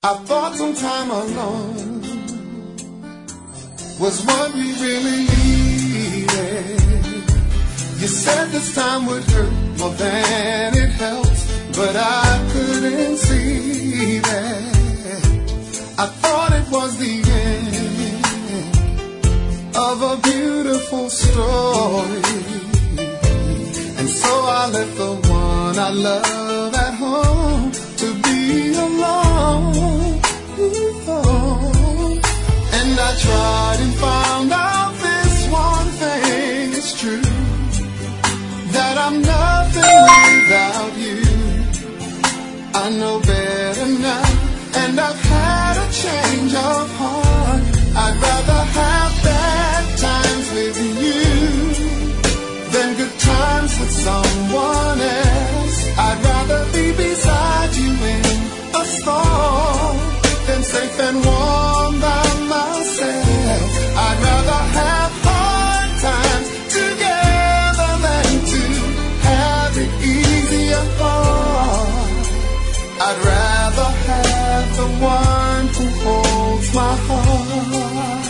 I thought some time alone was what we really needed. You said this time would hurt more than it helps, but I couldn't see that. I thought it was the end of a beautiful story, and so I left the one I love at home to be alone. And I tried and found out this one thing is true, that I'm nothing without you. I know better now, and I've had a change of heart. I'd rather have bad times with you than good times with someone else. I'd rather be beside you in a storm than safe and warm by myself. I'd rather have hard times together than to have it easy apart. I'd rather have the one who holds my heart.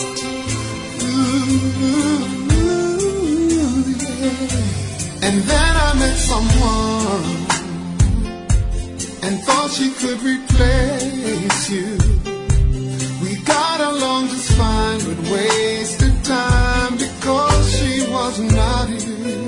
Ooh, yeah. And then I met someone and thought she could replace you. We got along just fine, but wasted time because she was not you.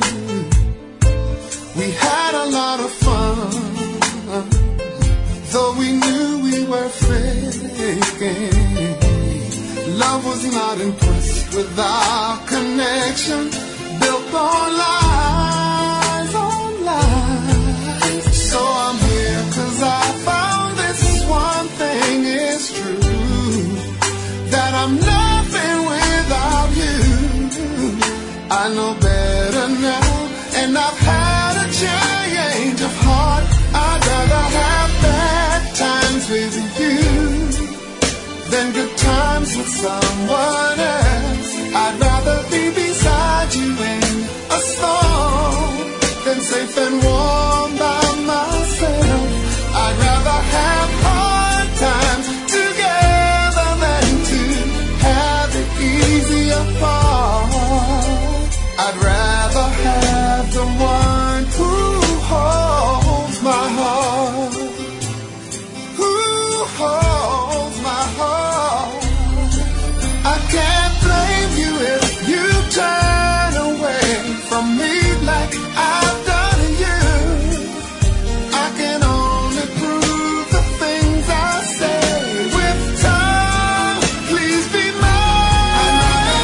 We had a lot of fun, though we knew we were faking. Love was not impressed with our connection, built on lies, on lies. So I'm here 'cause I found this one thing is true, that I'm nothing without you. I know better now, and I've had a change of heart. I'd rather have bad times with you than good times with someone else. I'd rather be beside you in a storm than safe and warm by myself. I'd rather have hard times together than to have it easy apart. I'd rather have the one who holds my heart, who holds my heart. I can't blame you if you turn away from me like I've done you. I can only prove the things I say with time. Please be mine.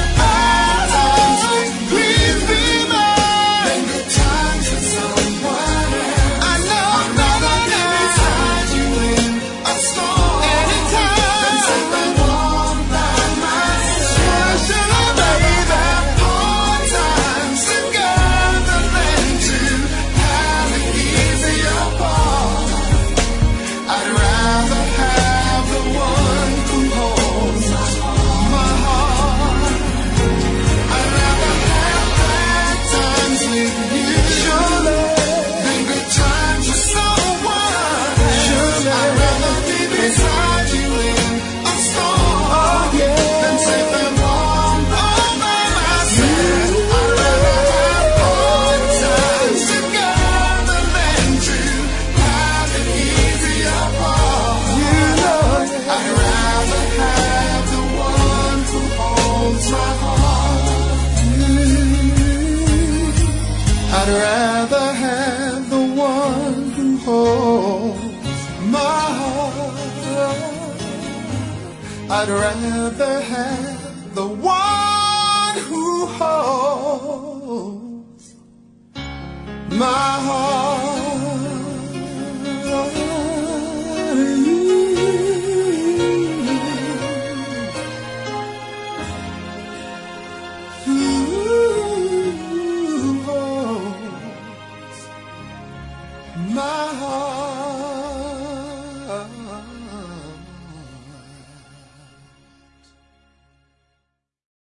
Please be mine. Then good times with someone else. I know I'm not beside you in a storm. Anytime. Then safe and warm by myself. Should I baby? Hard times together than to have it easy apart. I'd rather have the one who holds my heart. I'd rather have bad times with you, surely, than good times with someone. Surely, I'd rather be beside you in a storm than safe and warm all by myself. I'd rather have hard times together than to have it easy apart. I'd rather have the one who holds my heart. I'd rather have the one who holds my heart. I'd rather have the one who holds my heart.